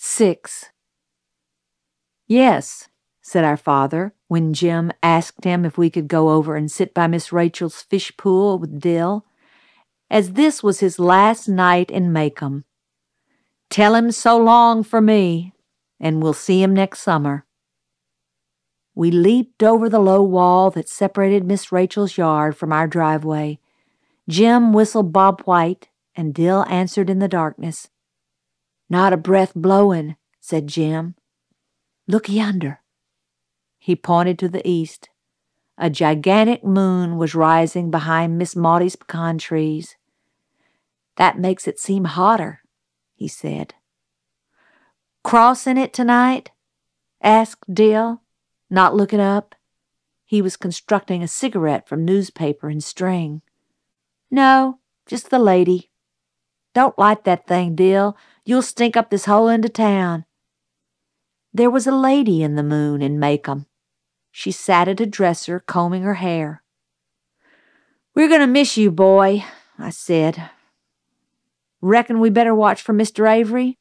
6. "Yes," said our father, when Jim asked him if we could go over and sit by Miss Rachel's fish pool with Dill, as this was his last night in Maycomb. "Tell him so long for me, and we'll see him next summer." We leaped over the low wall that separated Miss Rachel's yard from our driveway. Jim whistled Bob White, and Dill answered in the darkness. "Not a breath blowing," said Jim. "Look yonder." He pointed to the east. A gigantic moon was rising behind Miss Maudie's pecan trees. "That makes it seem hotter," he said. "Crossing it tonight?" asked Dill, not looking up. He was constructing a cigarette from newspaper and string. "No, just the lady." "Don't light that thing, Dill. You'll stink up this whole end of town." There was a lady in the moon in Maycomb. She sat at a dresser combing her hair. "We're going to miss you, boy," I said. "Reckon we better watch for Mr. Avery?"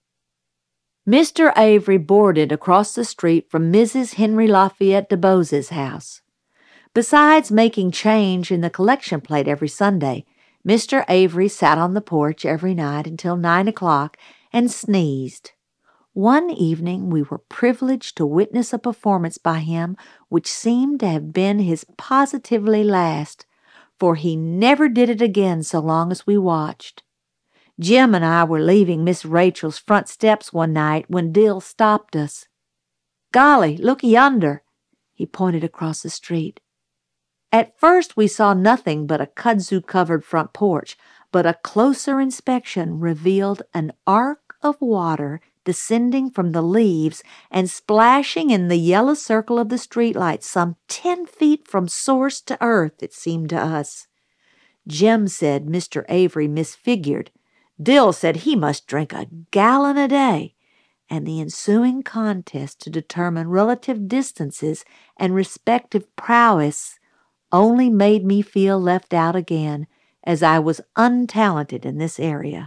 Mr. Avery boarded across the street from Mrs. Henry Lafayette DeBose's house. Besides making change in the collection plate every Sunday, Mr. Avery sat on the porch every night until 9 o'clock and sneezed. One evening we were privileged to witness a performance by him which seemed to have been his positively last, for he never did it again so long as we watched. Jim and I were leaving Miss Rachel's front steps one night when Dill stopped us. "Golly, look yonder." He pointed across the street. At first we saw nothing but a kudzu-covered front porch, but a closer inspection revealed an arc of water descending from the leaves and splashing in the yellow circle of the streetlight some 10 feet from source to earth, it seemed to us. Jim said Mr. Avery misfigured. Dill said he must drink a gallon a day, and the ensuing contest to determine relative distances and respective prowess only made me feel left out again, as I was untalented in this area.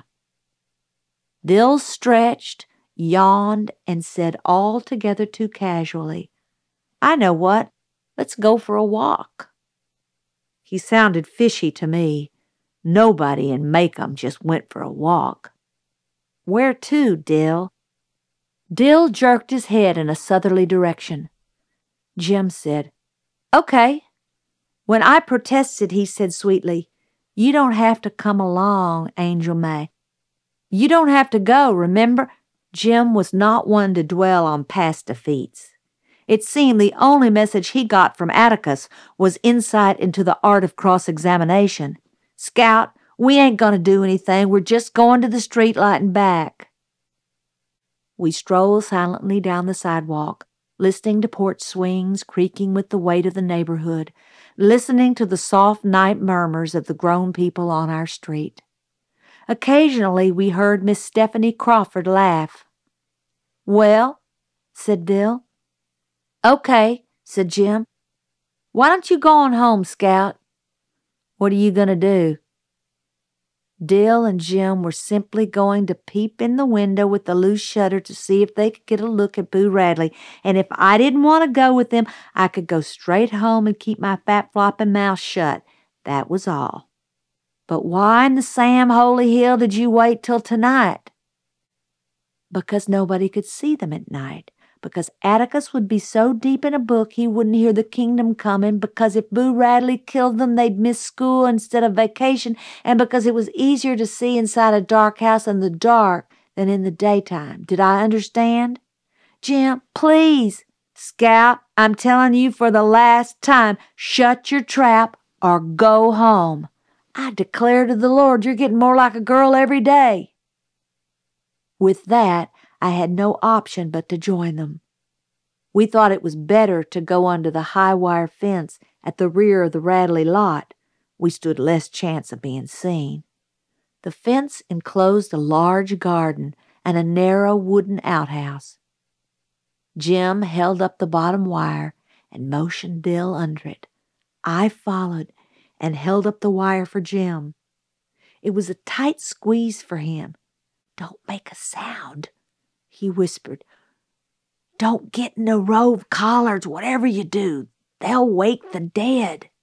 Dill stretched, yawned, and said altogether too casually, "I know what, let's go for a walk." He sounded fishy to me. Nobody in Maycomb just went for a walk. "Where to, Dill?" Dill jerked his head in a southerly direction. Jim said, "Okay." When I protested, he said sweetly, "You don't have to come along, Angel May. You don't have to go, remember?" Jim was not one to dwell on past defeats. It seemed the only message he got from Atticus was insight into the art of cross-examination. "Scout, we ain't going to do anything. We're just going to the streetlight and back." We strolled silently down the sidewalk, listening to porch swings creaking with the weight of the neighborhood, listening to the soft night murmurs of the grown people on our street. Occasionally we heard Miss Stephanie Crawford laugh. "Well?" said Dill. "Okay," said Jim. "Why don't you go on home, Scout?" "What are you going to do?" Dill and Jim were simply going to peep in the window with the loose shutter to see if they could get a look at Boo Radley, and if I didn't want to go with them, I could go straight home and keep my fat flopping mouth shut. That was all. "But why in the Sam Holy Hill did you wait till tonight?" "Because nobody could see them at night. Because Atticus would be so deep in a book he wouldn't hear the kingdom coming, because if Boo Radley killed them they'd miss school instead of vacation, and because it was easier to see inside a dark house in the dark than in the daytime. Did I understand?" "Jim, please." "Scout, I'm telling you for the last time, shut your trap or go home. I declare to the Lord you're getting more like a girl every day." With that, I had no option but to join them. We thought it was better to go under the high wire fence at the rear of the Radley lot. We stood less chance of being seen. The fence enclosed a large garden and a narrow wooden outhouse. Jim held up the bottom wire and motioned Dill under it. I followed and held up the wire for Jim. It was a tight squeeze for him. "Don't make a sound," he whispered. "Don't get in a row of collards, whatever you do. They'll wake the dead."